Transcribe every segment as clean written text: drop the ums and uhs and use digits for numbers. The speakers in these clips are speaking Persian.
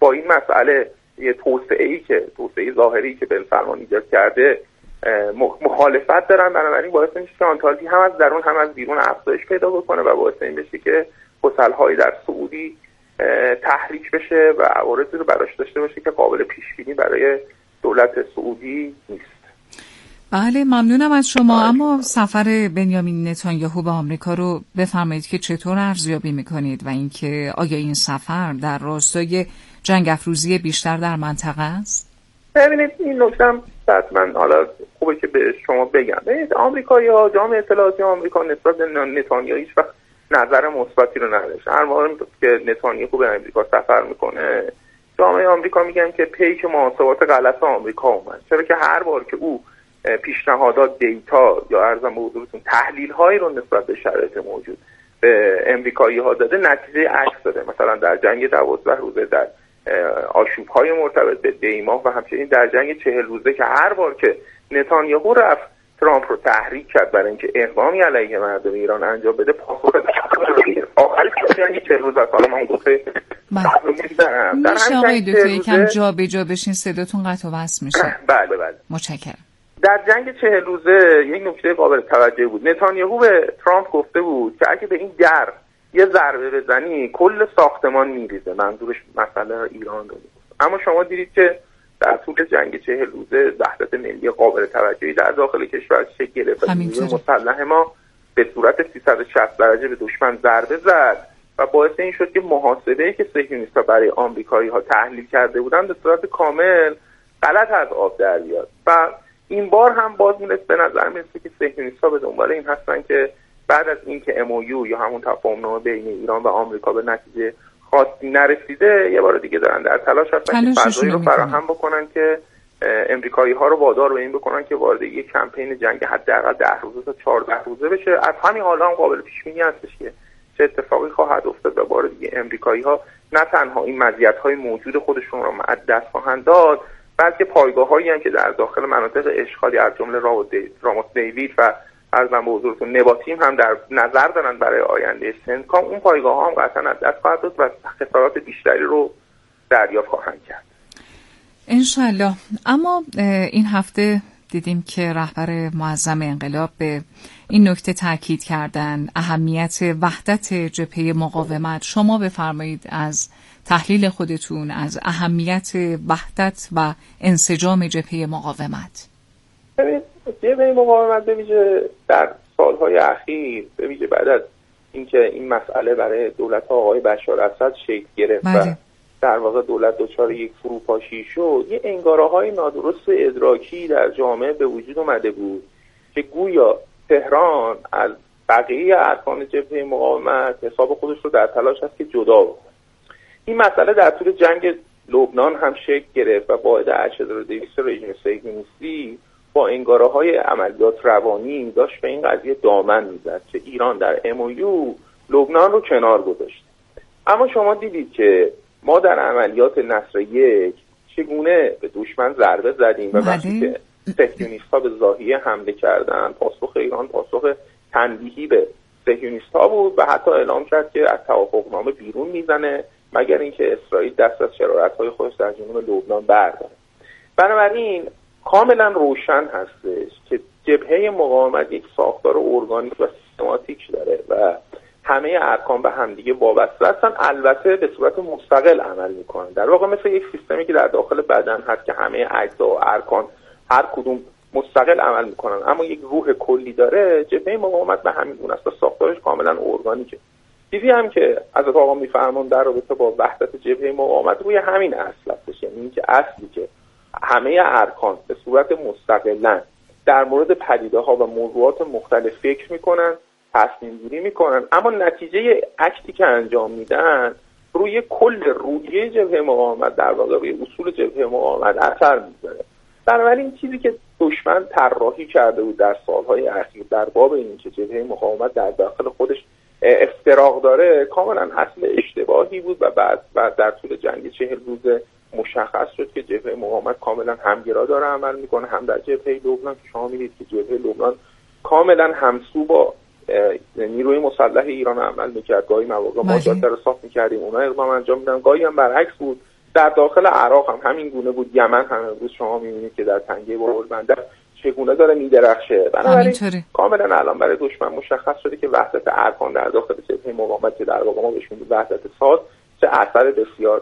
با این مسئله یه توسعه ظاهری که بن سلمان ایجاد کرده مخالفت دارن، بنابراین باعث میشه که آنتالژی هم از درون هم از بیرون افزایش پیدا بکنه و باعث این بشه که گسل‌هایی در سعودی تحریک بشه و عوارضی رو براش داشته باشه که قابل پیش بینی برای دولت سعودی نیست. بله ممنونم از شما. اما سفر بنیامین نتانیاهو به آمریکا رو بفرمایید که چطور ارزیابی میکنید و اینکه آیا این سفر در راستای جنگ افروزی بیشتر در منطقه است؟ ببینید این نکته حتما حالا خوبه که به شما بگم. ببینید آمریکایی‌ها، جامعه اطلاعاتی آمریکا نسبت به نتانیاهو هیچ وقت نظر مثبتی رو نداشت. هر موقعی که نتانیاهو به آمریکا سفر میکنه جامعه آمریکا میگن که پیک محاسبات غلط آمریکا اومد، چرا که هر بار که او پیشنهادات، دیتا یا عرضم به حضورتون تحلیل هایی رو نسبت به شرایط موجود به امریکایی ها داده، نتیجه عکس داده. مثلا در جنگ 12 روزه، در آشوب های مرتبط به دیماه و همچنین در جنگ 40 روزه که هر بار که نتانیاهو رفت ترامپ رو تحریک کرد برای اینکه اقدامی علیه مردم ایران انجام بده، پاسخ آخرش جنگ 40 روزه. حالا من گفته میشه آقای دکتر یکم جا به جا بشین، صداتون قطع و وصل میشه. بله متشکرم. در جنگ 40 روزه یک نکته قابل توجه بود. نتانیاهو به ترامپ گفته بود که اگه به این در یه ضربه بزنی کل ساختمان میریزه، منظورش مسئله ایران رو بود. اما شما دیدید که در طول جنگ 40 روزه وحدت ملی قابل توجهی در داخل کشور شکل گرفت. نیروی مسلح ما به صورت 360 درجه به دشمن ضربه زد و باعث این شد که محاسبه‌ای که صهیونیست‌ها برای آمریکایی‌ها تحلیل کرده بودند به صورت کامل غلط از آب در بیاد. و این بار هم باز به نظر میرسه که صهیونیست‌ها به دنبال این هستن که بعد از اینکه MOU یا همون تفاهمنامه بین ایران و آمریکا به نتیجه خاصی نرسیده، یه بار دیگه دارن در تلاش هستن که فضایی رو فراهم بکنن که امریکایی‌ها رو وادار به این بکنن که وارد یک کمپین جنگ حداقل 10 روزه تا 14 روزه بشه. از همین حالا هم قابل پیش بینی هستش که چه اتفاقی خواهد افتاد و بار دیگه امریکایی‌ها نه تنها این مزیت‌های موجود خودشون رو از دست خواهند داد، بلکه پایگاه‌هایی هم که در داخل مناطق اشغالی از جمله راموس دیوید و عرضم به حضورتون نباتیم هم در نظر دارن برای آینده سنتکام، اون پایگاه‌ها هم قطعاً از دست خواهد داد و خسارات بیشتری رو دریافت خواهند کرد. انشالله. اما این هفته دیدیم که رهبر معظم انقلاب به این نکته تاکید کردن، اهمیت وحدت جبهه مقاومت. شما بفرمایید از تحلیل خودتون از اهمیت وحدت و انسجام جبهه مقاومت. ببینید جبهه مقاومت به ویژه در سالهای اخیر، به ویژه بعد از اینکه این مسئله برای دولت آقای بشار اسد شکل گرفت و در واقع دولت دچار یک فروپاشی شد، یه انگاره‌های نادرست ادراکی در جامعه به وجود اومده بود که گویا تهران از بقیه ارکان جبهه مقاومت حساب خودش رو در تلاش هست که جدا بکنه. این مسئله در طول جنگ لبنان هم شکل گرفت و قاعده 8200 رژیم صهیونیستی با انگاره‌های عملیات روانی داشت به این قضیه دامن میزد که ایران در MOU لبنان رو کنار گذاشت. اما شما دیدید که ما در عملیات نصر 1 چگونه به دشمن ضربه زدیم و وقتی که صهیونیست‌ها به ضاحیه حمله کردن، پاسخ ایران پاسخ تنبیهی به صهیونیست‌ها بود و حتی اعلام کرد که از توافقنامه بیرون میزنه مگر اینکه اسرائیل دست از شرارت‌های خودش در جنوب لبنان برداره. بنابراین کاملا روشن هستش که جبهه مقاومت یک ساختار ارگانیک و سیستماتیک داره و همه ارکان به همدیگه وابسته هستن، البته به صورت مستقل عمل میکنن. در واقع مثل یک سیستمی که در داخل بدن هست که همه اجزا و ارکان هر کدوم مستقل عمل میکنن اما یک روح کلی داره. جبهه مقاومت به همین گونه است و ساختارش کاملا ارگانیکه. چیزی هم که حضرت آقا میفرمان در رابطه با وحدت جبهه مقاومت روی همین اصل هستش، یعنی اینکه اصلی که همه ارکان به صورت مستقلا در مورد پدیده‌ها و موضوعات مختلف فکر میکنن، تصمیم گیری میکنن، اما نتیجه اکتی که انجام میدن روی کل روحیه جبهه مقاومت، در واقع روی اصول جبهه مقاومت اثر میذاره. بنابراین چیزی که دشمن طراحی کرده بود در سالهای اخیر در باب این که جبهه مقاومت در داخل خودش افتراق داره کاملا اصل اشتباهی بود و بعد در طول جنگ 40 روزه مشخص شد که جبهه مقاومت کاملا همگرا داره عمل میکنه، هم در جبهه لبنان که شما میدید که جبهه لبنان کاملا همسو با نیروی مسلح ایران عمل میکرد. گاهی مواقع ما جاده رو صاف میکردیم، اونا اقدام انجام میدن، گاهی هم برعکس بود در داخل عراق هم همین گونه بود، یمن هم امروز شما می‌بینید که در تنگه باب‌المندب چگونه داره می‌درخشه. بنابراین کاملا الان برای دشمن مشخص شده که وحدت ارکان در داخل جبهه مقاومت که در واقع ما بهش میگیم وحدت ساز چه اثر بسیار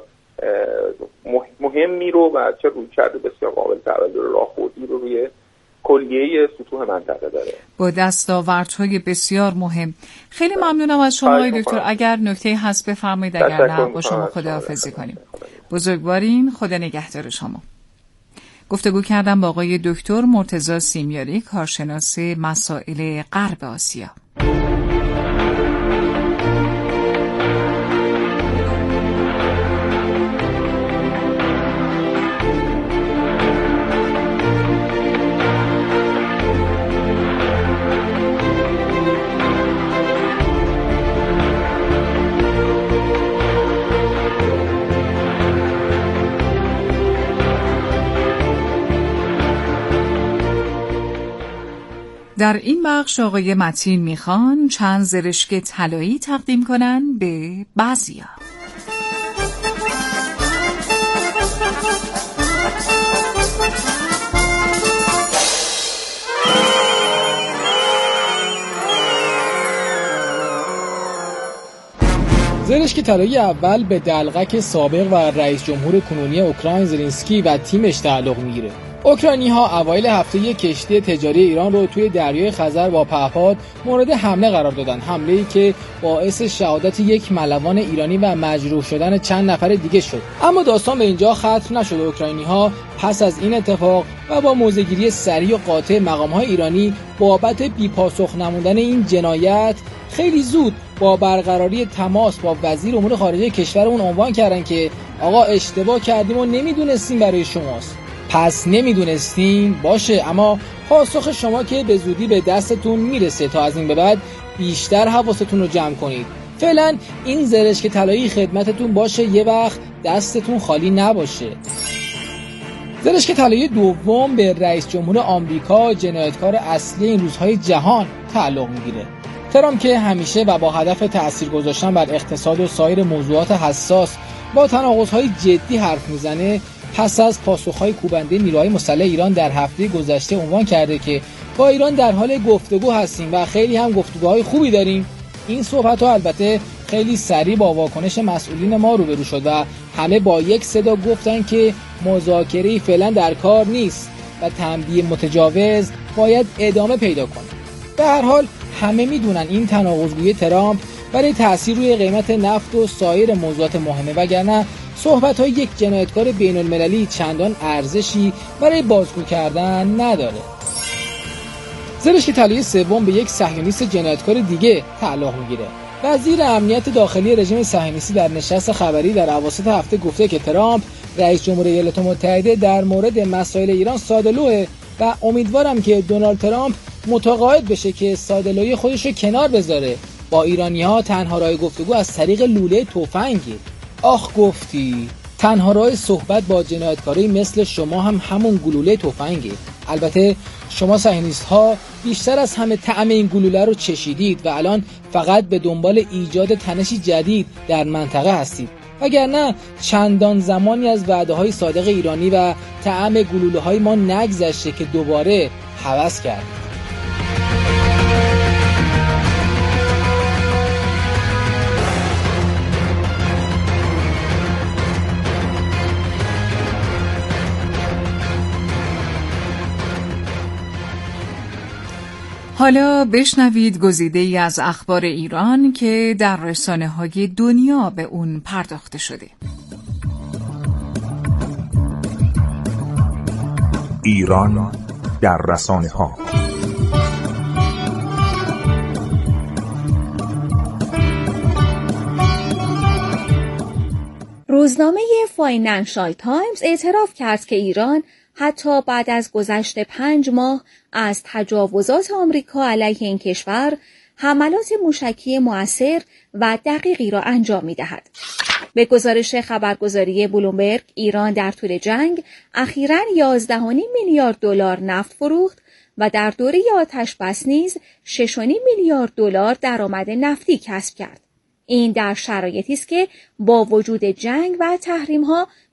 مهمی رو و چه رویکرد بسیار قابل توجه و راهبردی رو روی کلیه سطوح منطقه داره، با دستاوردهای بسیار مهم. خیلی ممنونم از شما آقای دکتر. اگر نکته هست بفرمایید، اگر نه با شما خداحافظی کنیم. بزرگوارین، خدا نگهدار شما. گفتگو کردم با آقای دکتر مرتضی سیمیاری، کارشناس مسائل غرب آسیا. در این بخش آقای متین میخوان چند زرشک طلایی تقدیم کنن به بعضیا. زرشک طلایی اول به دلقک سابق و رئیس جمهور کنونی اوکراین زلنسکی و تیمش تعلق میگیره. اوکراینی‌ها اوایل هفته یک کشتی تجاری ایران رو توی دریای خزر با پهپاد مورد حمله قرار دادن، حمله‌ای که باعث شهادت یک ملوان ایرانی و مجروح شدن چند نفر دیگه شد. اما داستان به اینجا ختم نشد. اوکراینی‌ها پس از این اتفاق و با موضع‌گیری سریع و قاطع مقام‌های ایرانی بابت بی‌پاسخ نمودن این جنایت، خیلی زود با برقراری تماس با وزیر امور خارجه کشورمون عنوان کردن که آقا اشتباه کردیم و نمیدونستیم برای شماست. پس نمیدونستین؟ باشه، اما پاسخ شما که به زودی به دستتون میرسه تا از این به بعد بیشتر حواستون رو جمع کنید. فعلا این زرشک طلایی خدمتتون باشه، یه وقت دستتون خالی نباشه. زرشک طلایی دوم به رئیس جمهور آمریکا، جنایتکار اصلی این روزهای جهان، تعلق میگیره. ترامپ که همیشه و با هدف تأثیر گذاشتن بر اقتصاد و سایر موضوعات حساس با تناقض‌های جدی حرف میزنه، پس از پاسخ‌های کوبنده نیروهای مسلح ایران در هفته گذشته عنوان کرده که با ایران در حال گفتگو هستیم و خیلی هم گفتگوهای خوبی داریم. این صحبت‌ها البته خیلی سریع با واکنش مسئولین ما روبرو شد و همه با یک صدا گفتن که مذاکره‌ای فعلا در کار نیست و تنبیه متجاوز باید ادامه پیدا کنه. به هر حال همه میدونن این تناقض‌گویی ترامپ برای تأثیر روی قیمت نفت و سایر موضوعات مهمه، وگرنه صحبت‌های یک جنایتکار بین‌المللی چندان ارزشی برای بازگو کردن نداره. زرشک طلایی سوم به یک صهیونیست جنایتکار دیگه تعلق میگیره. وزیر امنیت داخلی رژیم صهیونیستی در نشست خبری در اواسط هفته گفته که ترامپ رئیس جمهور ایالات متحده در مورد مسائل ایران ساده‌لوئه و امیدوارم که دونالد ترامپ متقاعد بشه که ساده‌لویی خودش رو کنار بذاره. با ایرانی‌ها تنها راه گفتگو از طریق لوله تفنگه. آخ گفتی، تنها راه صحبت با جنایتکاری مثل شما هم همون گلوله تفنگه. البته شما صهیونیست‌ها بیشتر از همه طعم این گلوله رو چشیدید و الان فقط به دنبال ایجاد تنشی جدید در منطقه هستید، وگرنه چندان زمانی از وعده‌های صادق ایرانی و طعم گلوله‌های ما نگذشته که دوباره هوس کردید. حالا بشنوید گزیده‌ای از اخبار ایران که در رسانه‌های دنیا به اون پرداخته شده. ایران در رسانه‌ها. روزنامه فاینانشال تایمز اعتراف کرد که ایران حتی بعد از گذشت 5 ماه از تجاوزات آمریکا علیه این کشور حملات موشکی مؤثر و دقیقی را انجام می‌دهد. به گزارش خبرگزاری بلومبرگ، ایران در طول جنگ اخیراً 11.5 میلیارد دلار نفت فروخت و در دوره آتش‌بس نیز 6.5 میلیارد دلار درآمد نفتی کسب کرد. این در شرایطی است که با وجود جنگ و تحریم‌ها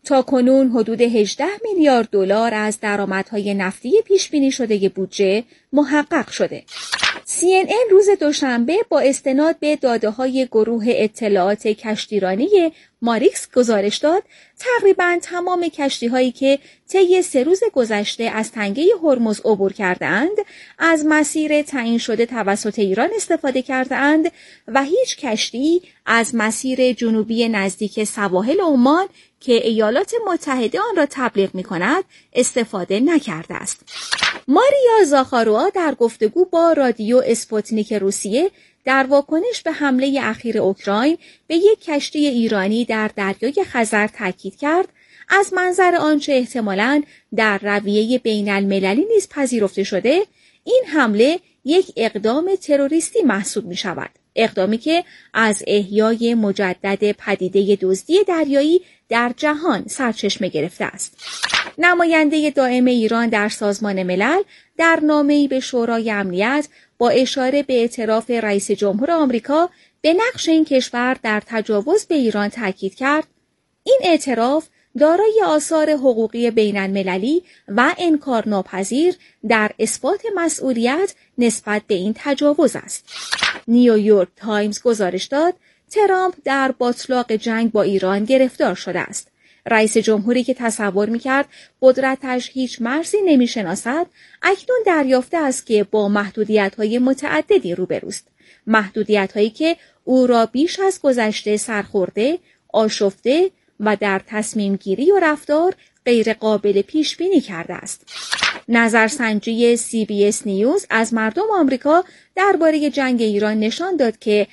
تاکنون حدود 18 میلیارد دلار از درآمدهای نفتی پیش بینی شده بودجه محقق شده. CNN روز دوشنبه با استناد به داده‌های گروه اطلاعات کشتیرانی ماریکس گزارش داد تقریباً تمام کشتی‌هایی که طی 3 روز گذشته از تنگه هرمز عبور کرده‌اند از مسیر تعیین شده توسط ایران استفاده کرده‌اند و هیچ کشتی از مسیر جنوبی نزدیک سواحل عمان که ایالات متحده آن را تبلیغ می‌کند استفاده نکرده است. ماریا زاخاروا در گفتگو با رادیو اسپوتنیک روسیه در واکنش به حمله اخیر اوکراین به یک کشتی ایرانی در دریای خزر تاکید کرد از منظر آنچه احتمالاً در رویه بین المللی نیز پذیرفته شده، این حمله یک اقدام تروریستی محسوب می شود. اقدامی که از احیای مجدد پدیده دزدی دریایی در جهان سرچشمه گرفته است. نماینده دائم ایران در سازمان ملل در نامه‌ای به شورای امنیت با اشاره به اعتراف رئیس جمهور آمریکا به نقش این کشور در تجاوز به ایران تاکید کرد این اعتراف دارای آثار حقوقی بین المللی و انکارناپذیر در اثبات مسئولیت نسبت به این تجاوز است. نیویورک تایمز گزارش داد ترامپ در باتلاق جنگ با ایران گرفتار شده است. رئیس جمهوری که تصور می‌کرد قدرتش هیچ مرزی نمی‌شناسد، اکنون دریافته است که با محدودیت‌های متعددی روبروست. محدودیت‌هایی که او را بیش از گذشته سرخورده، آشفته و در تصمیم گیری و رفتار غیر قابل پیش بینی کرده است. نظرسنجی CBS نیوز از مردم آمریکا درباره جنگ ایران نشان داد که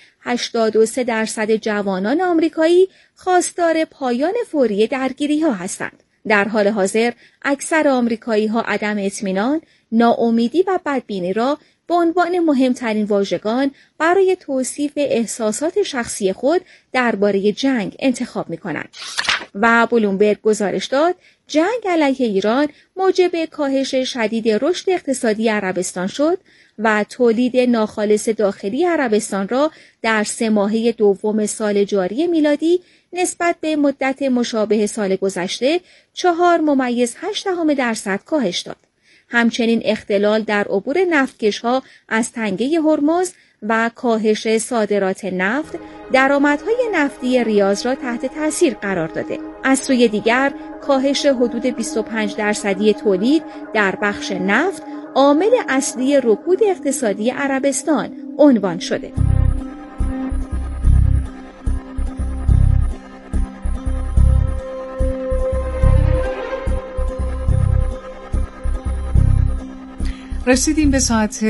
83% جوانان آمریکایی خواستار پایان فوری درگیری‌ها هستند. در حال حاضر اکثر آمریکایی‌ها عدم اطمینان، ناامیدی و بدبینی را به عنوان مهمترین واژگان برای توصیف احساسات شخصی خود درباره جنگ انتخاب می‌کنند. و بلومبرگ گزارش داد جنگ علیه ایران موجب کاهش شدید رشد اقتصادی عربستان شد و تولید ناخالص داخلی عربستان را در 3 ماهه دوم سال جاری میلادی نسبت به مدت مشابه سال گذشته 4.8% کاهش داد. همچنین اختلال در عبور نفتکش‌ها از تنگه هرمز و کاهش صادرات نفت درآمدهای نفتی ریاض را تحت تاثیر قرار داده. از سوی دیگر کاهش حدود 25% تولید در بخش نفت عامل اصلی رکود اقتصادی عربستان عنوان شده. رسیدیم به ساعت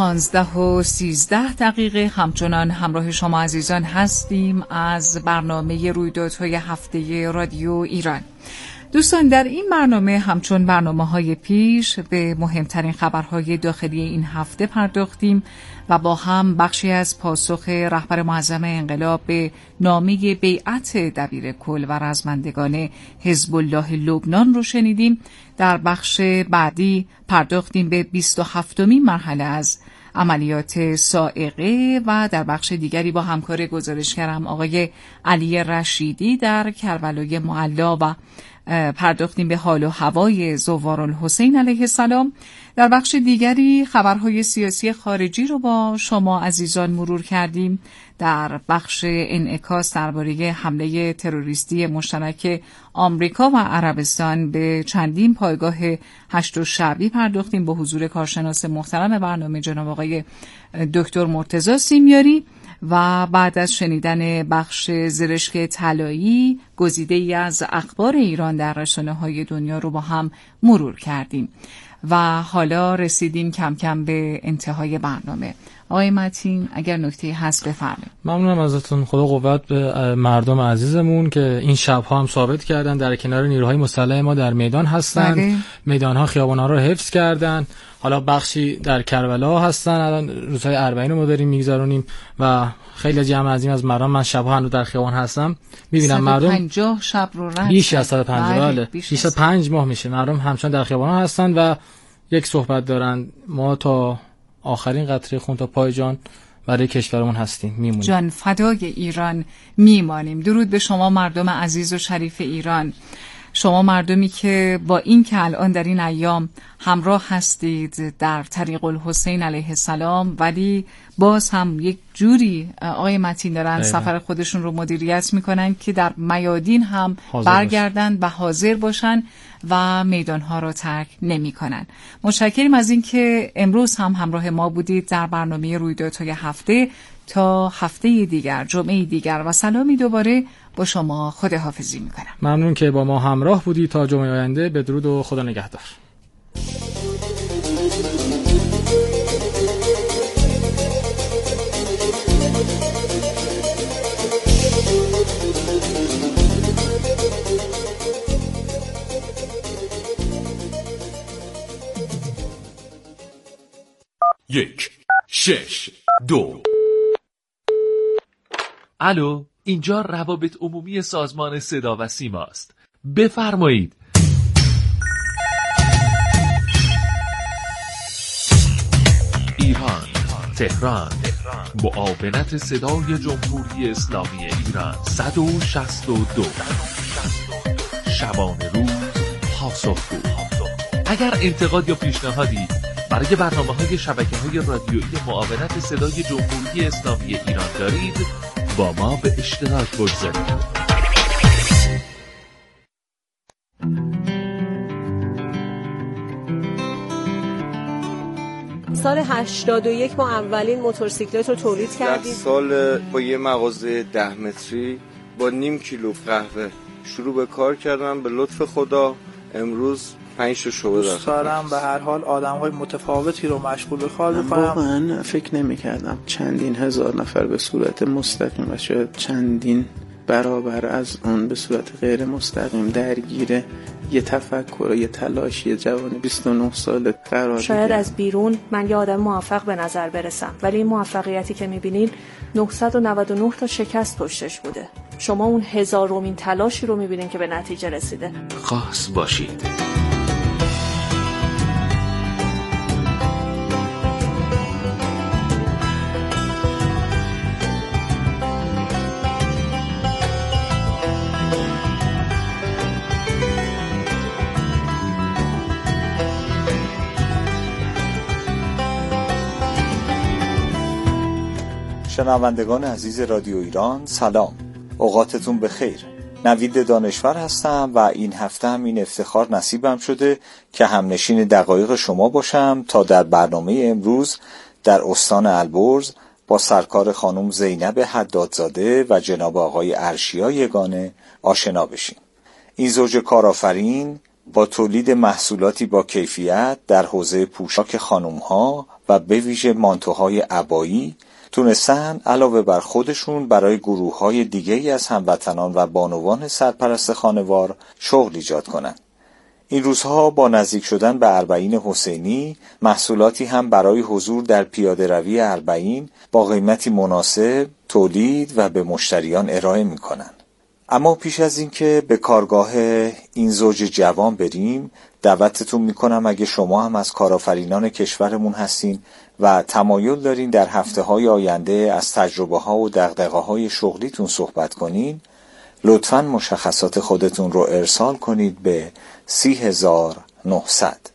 15:13 همچنان همراه شما عزیزان هستیم از برنامه رویدادهای هفته رادیو ایران. دوستان در این برنامه همچون برنامه‌های پیش به مهمترین خبرهای داخلی این هفته پرداختیم و با هم بخشی از پاسخ رهبر معظم انقلاب به نامه بیعت دبیر کل و رزمندگان حزب الله لبنان رو شنیدیم. در بخش بعدی پرداختیم به 27مین مرحله از عملیات صاعقه و در بخش دیگری با همکار گزارشگرم آقای علی رشیدی در کربلای معلا و پرداختیم به حال و هوای زوارالحسین علیه السلام. در بخش دیگری خبرهای سیاسی خارجی رو با شما عزیزان مرور کردیم. در بخش انعکاس درباره حمله تروریستی مشترک آمریکا و عربستان به چندین پایگاه هشت شعبی پرداختیم با حضور کارشناس محترم برنامه جناب آقای دکتر مرتضی سیمیاری و بعد از شنیدن بخش زرشک طلایی گزیده‌ای از اخبار ایران در رسانه‌های دنیا رو با هم مرور کردیم و حالا رسیدیم کم کم به انتهای برنامه. آقای متین اگر نکته‌ای هست بفرمایید. ممنونم ازتون. خدا قوت به مردم عزیزمون که این شب‌ها هم ثابت کردن در کنار نیروهای مسلح ما در میدان هستن. میدان‌ها خیابان‌ها رو حفظ کردن. حالا بخشی در کربلا هستن. الان روزهای 40 رو ما داریم میگذرونیم و خیلی جمع عظیم از مردم، من شب‌ها هم در خیابان هستم می‌بینم مردم 150 شب رو رد بیش از 150 بیش از 5 ماه میشه مردم همچنان در خیابان‌ها هستن و یک صحبت دارن: ما تا آخرین قطره خون تا پای جان برای کشورمون هستیم، میمونیم. جان فدای ایران میمانیم. درود به شما مردم عزیز و شریف ایران. شما مردمی که با این که الان در این ایام همراه هستید در طریق الحسین علیه السلام، ولی باز هم یک جوری آقای متین دارن سفر خودشون رو مدیریت میکنن که در میادین هم برگردن و حاضر باشن و میدانها رو ترک نمی کنن. متشکریم از این که امروز هم همراه ما بودید در برنامه رویدادهای هفته. تا هفته دیگر، جمعه دیگر و سلامی دوباره با شما خداحافظی میکنم. ممنون که با ما همراه بودید. تا جمعه آینده بدرود و خدا نگهدار. یک 6 2. الو، اینجا روابط عمومی سازمان صدا و سیما است. بفرمایید. ایران، تهران، معاونت صدای جمهوری اسلامی ایران 162. شبانه روز پاسخگو. اگر انتقاد یا پیشنهادی برای برنامه‌های شبکه‌های رادیویی معاونت صدای جمهوری اسلامی ایران دارید، با ما به اشتراک بگذارید. سال 81 ما اولین موتورسیکلت رو تولید کردیم. در سال با یه مغازه 10 متری با نیم کیلو قهوه شروع به کار کردم. به لطف خدا امروز 5 شعبه دارم. به هر حال آدم‌های متفاوتی رو مشغول به کار می‌کنم. واقعا فکر نمی‌کردم چندین هزار نفر به صورت مستقیم و شاید چندین برابر از اون به صورت غیر مستقیم درگیر یه تفکر و یه تلاش یه جوان 29 ساله قرار شاید دیگه. از بیرون من یه آدم موفق به نظر برسم، ولی این موفقیتی که می‌بینین 999 تا شکست پشتش بوده. شما اون هزارمین تلاشی رو می‌بینین که به نتیجه رسیده. خاص باشید. شنوندگان عزیز رادیو ایران، سلام، اوقاتتون بخیر. نوید دانشور هستم و این هفته هم این افتخار نصیبم شده که همنشین دقایق شما باشم تا در برنامه امروز در استان البرز با سرکار خانم زینب حدادزاده و جناب آقای ارشیا یگانه آشنا بشیم. این زوج کارآفرین با تولید محصولاتی با کیفیت در حوزه پوشاک خانم‌ها و به ویژه مانتوهای عبایی تونستن علاوه بر خودشون برای گروه‌های دیگه‌ای از هموطنان و بانوان سرپرست خانوار شغل ایجاد کنند. این روزها با نزدیک شدن به اربعین حسینی محصولاتی هم برای حضور در پیاده روی اربعین با قیمتی مناسب تولید و به مشتریان ارائه می‌کنند. اما پیش از این که به کارگاه این زوج جوان بریم، دعوتتون میکنم اگه شما هم از کارآفرینان کشورمون هستین و تمایل دارین در هفته‌های آینده از تجربه‌ها و دغدغه‌های شغلیتون صحبت کنین، لطفاً مشخصات خودتون رو ارسال کنید به 30900.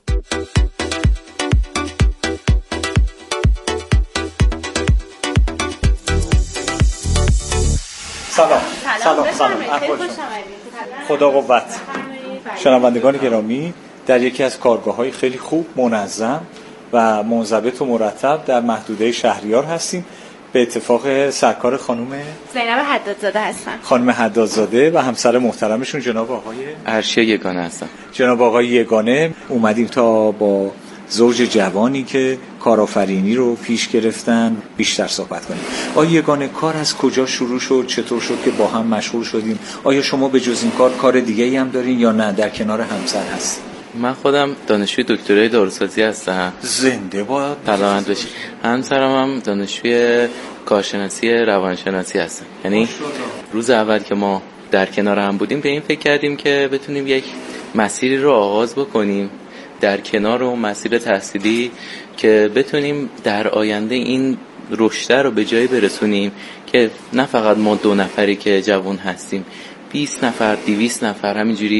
سلام. خدا قوت. شنوندگان گرامی، در یکی از کارگاه‌های خیلی خوب، منظم و منضبط و مرتب در محدوده شهریار هستیم. به اتفاق سرکار خانم زینب حدادزاده هستن. خانم حدادزاده و همسر محترمشون جناب آقای ارشیا یگانه هستن. جناب آقای یگانه اومدیم تا با زوج جوانی که کارآفرینی رو پیش گرفتن بیشتر صحبت کنیم. آیا یگانه کار از کجا شروع شد؟ چطور شد که با هم مشغول شدیم؟ آیا شما به جز این کار دیگه‌ای هم دارین یا نه در کنار همسر هستین؟ من خودم دانشجوی دکترای داروسازی هستم. زنده باد. سلامت باشی. همسرم هم دانشجوی کارشناسی روانشناسی هستم. یعنی روز اول که ما در کنار هم بودیم به این فکر کردیم که بتونیم یک مسیری رو آغاز بکنیم در کنار اون مسیر تحصیلی که بتونیم در آینده این رشد رو به جایی برسونیم که نه فقط ما 2 نفری که جوان هستیم، 20 نفر 200 نفر همینجوری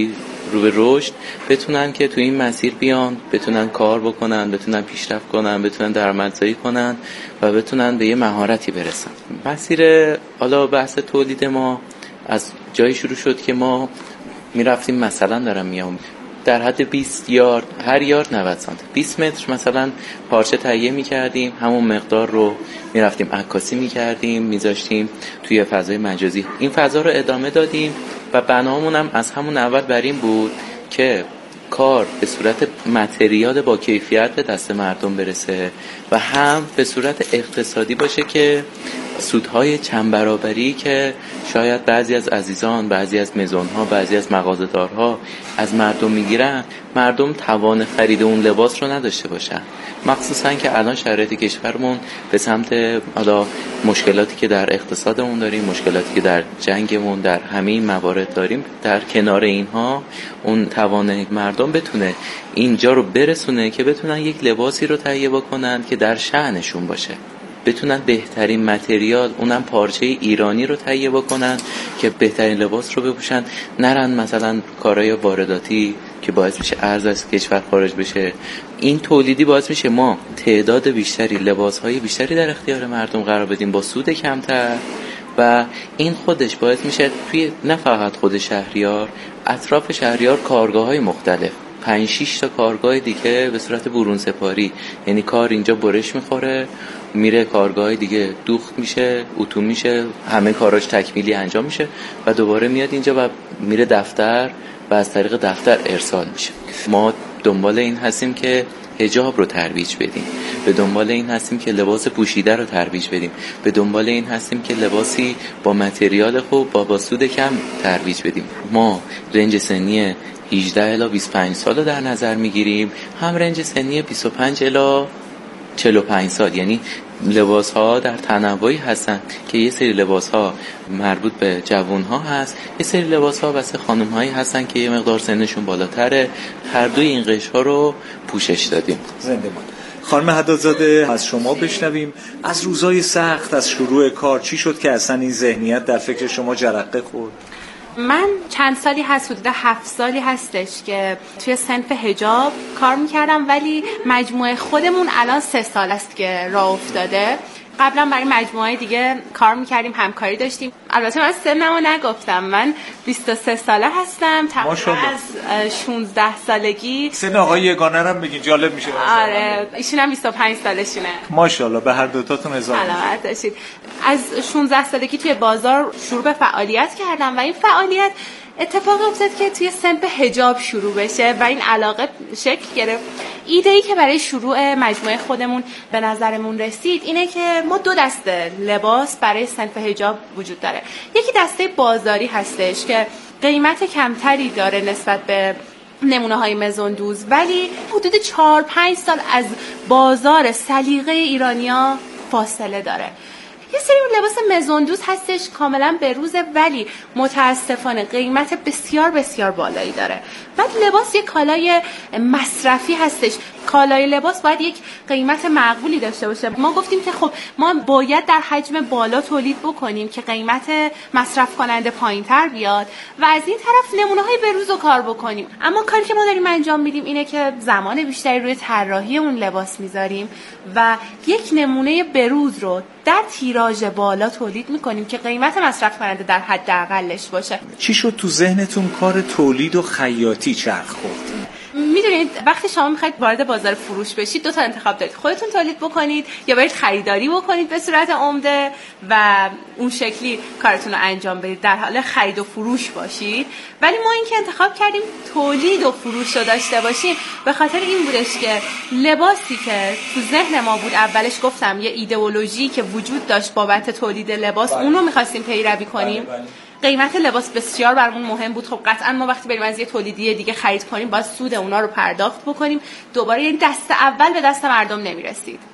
رو به رشد بتونن که تو این مسیر بیان، بتونن کار بکنن، بتونن پیشرفت کنن، بتونن درآمدزایی کنن و بتونن به یه مهارتی برسن. مسیر حالا بحث تولید ما از جایی شروع شد که ما میرفتیم، مثلا دارم میام، در حد 20 یارد، هر یارد 90 سانتی، 20 متر مثلا پارچه تهیه می‌کردیم، همون مقدار رو می‌رفتیم عکاسی می‌کردیم، می‌ذاشتیم توی فضای مجازی. این فضا رو ادامه دادیم و بنامون هم از همون اول بر این بود که کار به صورت متریال با کیفیت به دست مردم برسه و هم به صورت اقتصادی باشه که سودهای چند برابری که شاید بعضی از عزیزان، بعضی از مزون‌ها، بعضی از مغازه‌دارها از مردم میگیرن، مردم توان خرید اون لباس رو نداشته باشن. مخصوصا که الان شرایط کشورمون به سمت حالا مشکلاتی که در اقتصادمون داریم، مشکلاتی که در جنگمون، در همه این موارد داریم، در کنار اینها اون توان مردم بتونه اینجا رو برسونه که بتونن یک لباسی رو تهیه بکنن که در شأنشون باشه، بتونن بهترین متریال، اونم پارچه ایرانی رو تهیه بکنن که بهترین لباس رو بپوشن، نرن مثلا کارهای وارداتی که باعث میشه ارز از کشور خارج بشه. این تولیدی باعث میشه ما تعداد بیشتری، لباسهای بیشتری در اختیار مردم قرار بدیم با سود کمتر و این خودش باعث میشه توی نه فقط خود شهریار، اطراف شهریار کارگاه‌های مختلف، 5-6 تا کارگاه دیگه به صورت برون سپاری، یعنی کار اینجا برش میخوره، میره کارگاه دیگه دوخت میشه، اتو میشه، همه کاراش تکمیلی انجام میشه و دوباره میاد اینجا و میره دفتر و از طریق دفتر ارسال میشه. ما دنبال این هستیم که حجاب رو ترویج بدیم، به دنبال این هستیم که لباس پوشیده رو ترویج بدیم، به دنبال این هستیم که لباسی با متریال خوب با سود کم ترویج بدیم. ما رنج سنی 18 الی 25 سال رو در نظر میگیریم، هم رنج سنی 25 الی 45 سال، یعنی لباس ها در تنوعی هستن که یه سری لباس ها مربوط به جوان ها هست، یه سری لباس ها واسه خانم هایی هستن که یه مقدار سنشون بالاتره. هر دوی این قشر ها رو پوشش دادیم. زنده باد. خانم حدادزاده، از شما بشنویم از روزهای سخت، از شروع کار چی شد که اصلا این ذهنیت در فکر شما جرقه خورد؟ من چند سالی هست، حدود 7 سالی هستش که توی صنف حجاب کار میکردم، ولی مجموعه خودمون الان 3 سال است که راه افتاده. قبلا برای مجموعه دیگه کار میکردیم، همکاری داشتیم. البته من سنمو نگفتم، من 23 ساله هستم، تقریبا از 16 سالگی. سن آقای یگانه رو بگین، جالب میشه. آره، ایشون هم 25 سالشونه. ماشاءالله، به هر دوتاتون هزار سلامت باشید. از 16 سالگی توی بازار شروع به فعالیت کردم و این فعالیت اتفاق افتاد که توی صنف حجاب شروع بشه و این علاقه شکل گرفت. ایده‌ای که برای شروع مجموعه خودمون به نظرمون رسید اینه که ما 2 دسته لباس برای صنف حجاب وجود داره. یکی دسته بازاری هستش که قیمت کمتری داره نسبت به نمونه‌های مزون دوز، ولی حدود 4-5 سال از بازار سلیقه ایرانیا فاصله داره. یه سری لباس مزوندوز هستش کاملا بروزه، ولی متاسفانه قیمت بسیار بسیار بالایی داره. بعد لباس یک کالای مصرفی هستش، کالای لباس باید یک قیمت معقولی داشته باشه. ما گفتیم که خب ما باید در حجم بالا تولید بکنیم که قیمت مصرف کننده پایین‌تر بیاد و از این طرف نمونه‌های بروز رو کار بکنیم. اما کاری که ما داریم انجام میدیم اینه که زمان بیشتری روی طراحی اون لباس میذاریم و یک نمونه بروز رو در تیراژ بالا تولید میکنیم که قیمت مصرف کننده در حداقلش باشه. چی شد تو ذهنتون کار تولید و خیاطی چرخ خورد؟ میدونید وقتی شما میخواید وارد بازار فروش بشید 2 تا انتخاب دارید، خودتون تولید بکنید یا برید خریداری بکنید به صورت عمده و اون شکلی کارتون رو انجام بدید، در حال خرید و فروش باشید. ولی ما این که انتخاب کردیم تولید و فروش رو داشته باشیم به خاطر این بودش که لباسی که تو ذهن ما بود، اولش گفتم یه ایدئولوژی که وجود داشت بابت تولید لباس، اون رو می‌خواستیم پیروی کنیم. قیمت لباس بسیار برامون مهم بود. خب قطعا ما وقتی بریم از یه تولیدی دیگه خرید کنیم باید سود اونا رو پرداخت بکنیم، دوباره یعنی دست اول به دست مردم نمیرسید.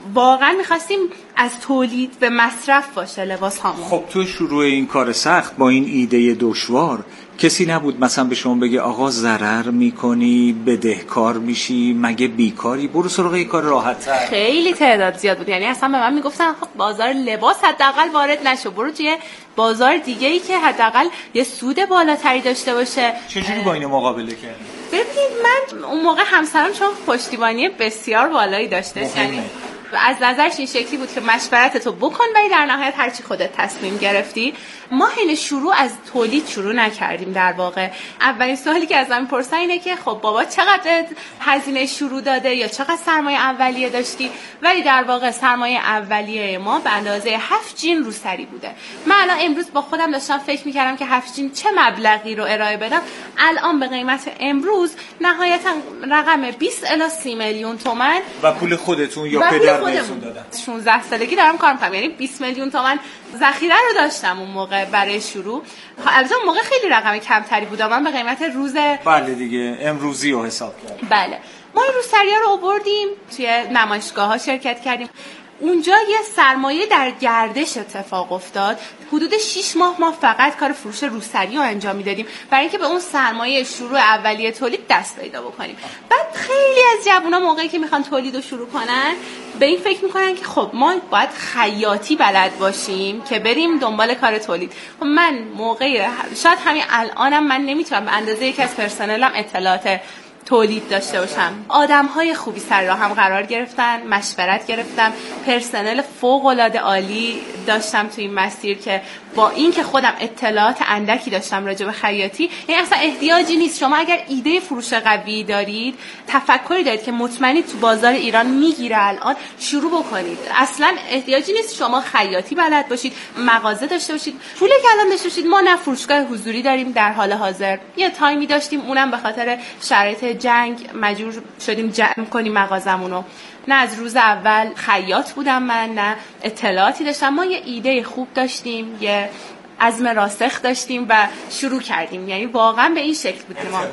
واقعا میخواستیم از تولید به مصرف باشه لباس هامون. خب تو شروع این کار سخت با این ایده دشوار کسی نبود مثلا به شما بگه آقا ضرر میکنی، بدهکار میشی، مگه بیکاری، برو سراغ یه کار راحت‌تر؟ خیلی تعداد زیاد بود، یعنی اصلا به من میگفتن خب بازار لباس حداقل وارد نشو، برو توی بازار دیگه‌ای که حداقل یه سود بالاتری داشته باشه. چجوری با اینو مقابله کردی؟ ببینید من اون موقع همسرم چون پشتیبانی بسیار بالایی داشته، یعنی از نظرش این شکلی بود که مشورتتو بکن ولی در نهایت هرچی خودت تصمیم گرفتی. ما حین شروع از تولید شروع نکردیم. در واقع اولین سوالی که ازم میپرسن اینه که خب بابا چقدر هزینه شروع داده یا چقدر سرمایه اولیه داشتی، ولی در واقع سرمایه اولیه ما به اندازه 7 جین روسری بوده. من الان امروز با خودم داشتم فکر میکردم که 7 جین چه مبلغی رو ارائه بدم. الان به قیمت امروز نهایتا رقم 20 الی 30 میلیون تومان و پول خودتون یا پدر بهتون دادن. 16 سالگی دارم کار میکنم، یعنی 20 میلیون تومان ذخیره رو داشتم اون موقع برای شروع. البته اون موقع خیلی رقم کمتری بود، من به قیمت روز بله دیگه امروزی رو حساب کردم. بله ما این روسری‌ها رو آوردیم توی نمایشگاه‌ها شرکت کردیم. اونجا یه سرمایه در گردش اتفاق افتاد. حدود 6 ماه ما فقط کار فروش روسری رو انجام میدادیم برای اینکه به اون سرمایه شروع اولیه تولید دست پیدا بکنیم. بعد خیلی از جوونا موقعی که میخوان تولید رو شروع کنن به این فکر میکنن که خب ما باید خیاطی بلد باشیم که بریم دنبال کار تولید. خب من موقعی شاید همین الانم من نمیتونم به اندازه یکی از پرسنلم اطلاعات تولید داشته باشم. آدم‌های خوبی سر راه هم قرار گرفتن، مشورت گرفتم، پرسنل فوق‌العاده عالی داشتم تو این مسیر که با این که خودم اطلاعات اندکی داشتم راجع به خیاطی، یعنی اصلا احتیاجی نیست شما اگر ایده فروش قوی دارید، تفکری دارید که مطمئنید تو بازار ایران میگیره الان، شروع بکنید. اصلا احتیاجی نیست شما خیاطی بلد باشید، مغازه داشته باشید، پول کلان داشته باشید. ما نه فروشگاه حضوری داریم در حال حاضر، یه تایمی داشتیم اونم به خاطر شرایط جنگ مجبور شدیم جمع کنیم مغازمونو. نه از روز اول خیاط بودم من، نه اطلاعاتی داشتم. ما یه ایده خوب داشتیم، یه عزم راسخ داشتیم و شروع کردیم. یعنی واقعا به این شکل بودیم ما.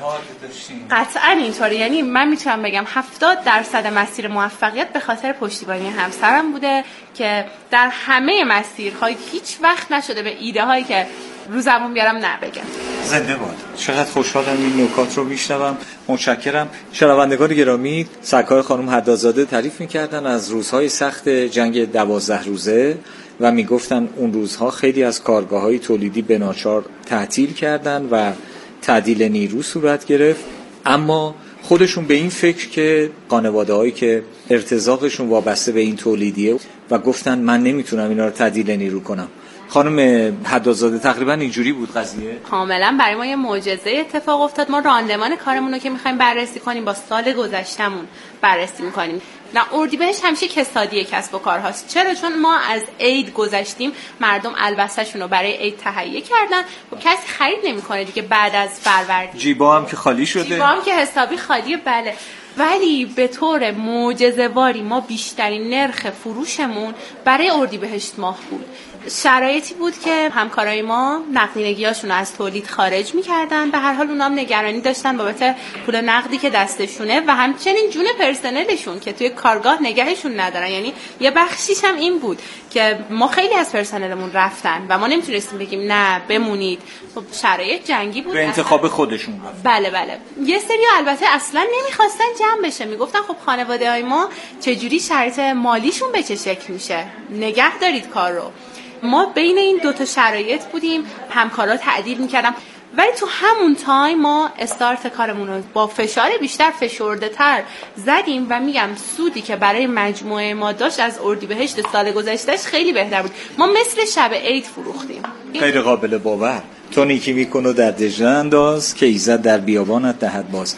قطعا اینطوری. یعنی من میتونم بگم 70% مسیر موفقیت به خاطر پشتیبانی همسرم بوده که در همه مسیرهای هیچ وقت نشده به ایده هایی که رو زبون بیارم نه بگم. زنده باد. چقدر خوشحالم این نکات رو میشنوم. متشکرم. شنوندگان گرامی، سرکار خانم حدادزاده تعریف میکردن از روزهای سخت جنگ 12 روزه و میگفتن اون روزها خیلی از کارگاه‌های تولیدی به ناچار تعطیل کردن و تعدیل نیرو صورت گرفت، اما خودشون به این فکر که خانواده‌هایی که ارتزاقشون وابسته به این تولیدیه و گفتن من نمیتونم اینا رو تعدیل نیرو کنم. خانم حدادزاده تقریبا اینجوری بود قضیه؟ کاملا برای ما یه معجزه اتفاق افتاد. ما راندمان کارمون رو که می‌خوایم بررسی کنیم با سال گذشتهمون بررسی می‌کنیم. نه اردیبهشت همیشه کسادی کسب و کارهاست. چرا؟ چون ما از عید گذشتیم، مردم البسه‌شون رو برای عید تهیه کردن و کسی خرید نمی‌کنه دیگه بعد از فروردین. جیبا هم که خالی شده. جیبا هم که حسابی خالیه. بله. ولی به طور معجزه‌واری ما بیشترین نرخ فروشمون برای اردیبهشت ماه بود. شرایطی بود که همکارای ما نقدینگی‌هاشون رو از تولید خارج می‌کردن. به هر حال اونام نگرانی داشتن بابت پول نقدی که دستشونه و همچنین جون پرسنلشون که توی کارگاه نگهشون ندارن. یعنی یه بخشیش هم این بود که ما خیلی از پرسنلمون رفتن و ما نمیتونستیم بگیم نه بمونید. خب شرایط جنگی بود. به انتخاب خودشون رفت. بله بله. یه سری البته اصلا نمیخواستن جمع بشه. میگفتن خب خانواده‌های ما چجوری شرایط مالیشون به چه شکل میشه؟ نگه دارید کار رو. ما بین این دوتا شرایط بودیم، همکارا تعدیل میکردم، ولی تو همون تایم ما استارت کارمون رو با فشار بیشتر فشرده تر زدیم و میگم سودی که برای مجموعه ما داشت از اردیبهشت سال گذشتهش خیلی بهتر بود. ما مثل شب عید فروختیم. غیر قابل باور. تو نیکی میکن و در دژ انداز که ایزد در بیابانت دهد باز.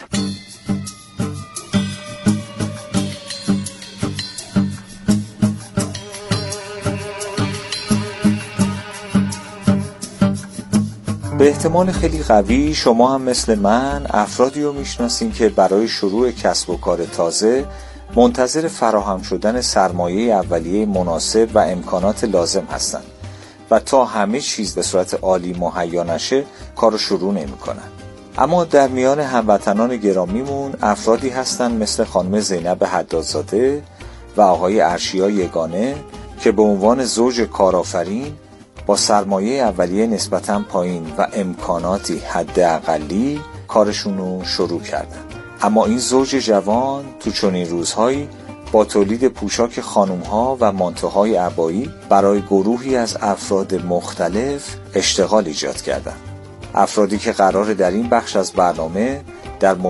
به احتمال خیلی قوی شما هم مثل من افرادی رو میشناسین که برای شروع کسب و کار تازه منتظر فراهم شدن سرمایه اولیه مناسب و امکانات لازم هستند و تا همه چیز به صورت عالی مهیا نشه کارو شروع نمی‌کنن. اما در میان هموطنان گرامیمون افرادی هستن مثل خانم زینب حدادزاده و آقای ارشیا یگانه که به عنوان زوج کارآفرین با سرمایه اولیه نسبتاً پایین و امکاناتی حداقلی کارشون رو شروع کردن. اما این زوج جوان تو چنین روزهایی با تولید پوشاک خانم‌ها و مانتوهای عبایی برای گروهی از افراد مختلف اشتغال ایجاد کردند. افرادی که قراره در این بخش از برنامه در